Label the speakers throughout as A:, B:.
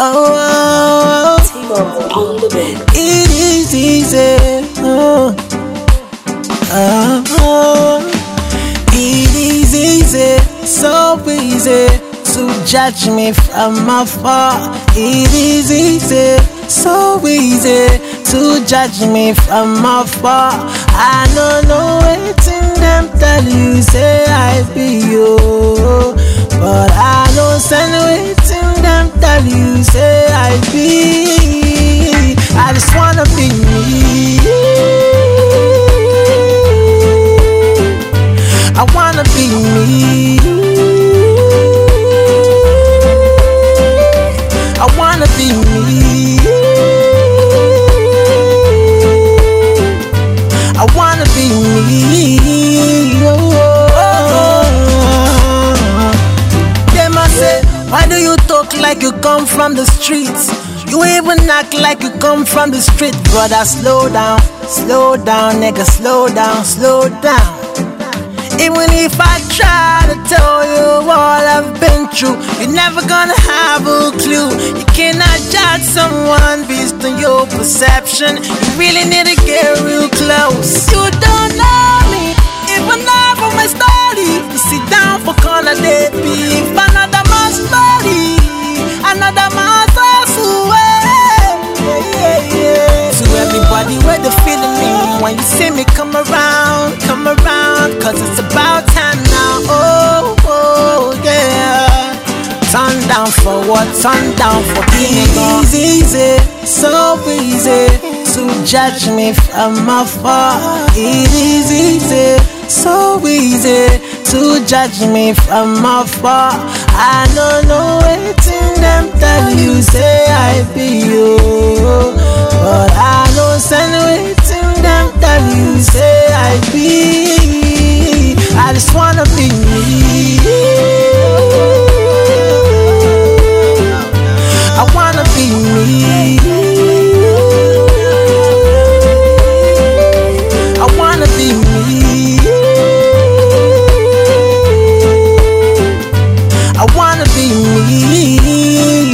A: Oh,
B: T-Mobile on the bed.
A: it is easy. It is easy, so easy to judge me from afar. It is easy, so easy to judge me from afar. I don't know waiting them tell you say I be you, but I know send waiting them tell you say I be. I just wanna be me. I wanna be me. I wanna be me. I wanna be me. They must say, why do you talk like you come from the streets? You even act like you come from the street. Brother, slow down, nigga, slow down. Even if I try to tell you all I've been through, you're never gonna have a clue. You cannot judge someone based on your perception. You really need to get real close. You don't know me, even though from my story. You sit down for corner, they beef. Another man's story, another man's away. To everybody where they feeling me when you see me come around, cause it's about time now. Oh yeah. Turn down for what? Turn down for it is easy, so easy to judge me from afar. It is easy, so easy to judge me from afar. I don't know waiting them tell you say I be you, but I know send waiting them tell you say I be. I just wanna be me. I wanna be me. I wanna be me. I wanna be me.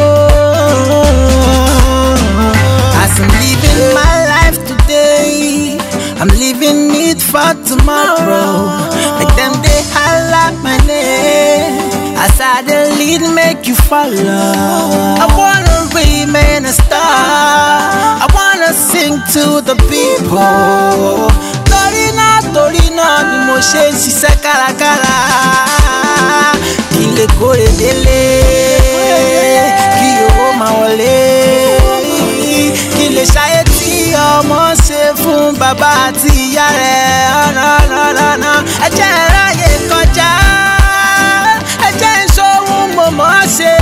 A: As I'm living my life today, I'm living it for tomorrow. Like them they highlight my name. As I the lead make you follow. I wanna remain a star. I wanna sing to the people. Torina ni mo ṣe ń ṣiṣẹ́ kárakára. Kí lè kórè délé, kí owó máa wọlé. Kí lè ṣayé tí ọmọ ṣe fún bàbá àti ìyá rẹ̀. Ọ̀nà ẹ jẹ́ n ráyè kọjá, ẹ jẹ́ n ṣohun mo mọ̀ ọ́ ṣe.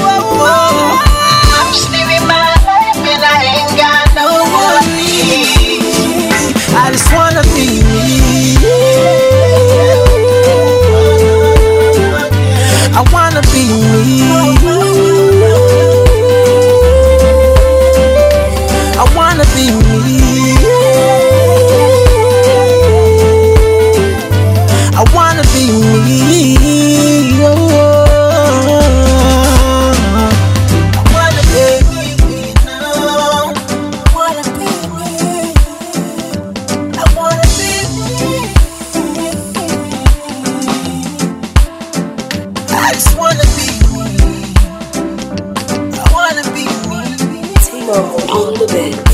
A: I'm just living my life and I ain't got no worries. I just wanna be me. I wanna be me. I wanna be me. I wanna be me. I wanna be me now. I wanna be me. I wanna be me. I just wanna be me. I wanna be me.
B: T-Mobile on the bed.